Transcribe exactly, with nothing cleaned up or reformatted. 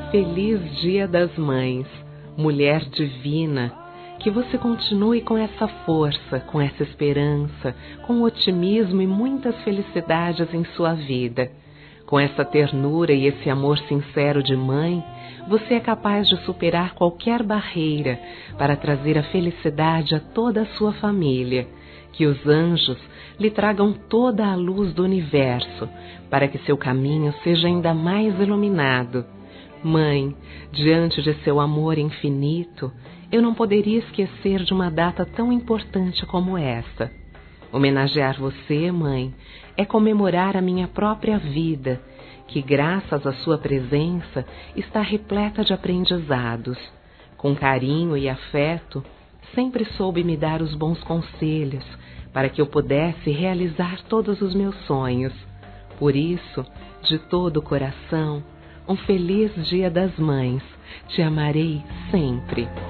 Feliz Dia das Mães, mulher divina, que você continue com essa força, com essa esperança, com otimismo e muitas felicidades em sua vida. Com essa ternura e esse amor sincero de mãe, você é capaz de superar qualquer barreira para trazer a felicidade a toda a sua família. Que os anjos lhe tragam toda a luz do universo, para que seu caminho seja ainda mais iluminado. Mãe, diante de seu amor infinito, eu não poderia esquecer de uma data tão importante como esta. Homenagear você, mãe, é comemorar a minha própria vida, que graças à sua presença está repleta de aprendizados. Com carinho e afeto, sempre soube me dar os bons conselhos para que eu pudesse realizar todos os meus sonhos. Por isso, de todo o coração, um feliz Dia das Mães. Te amarei sempre.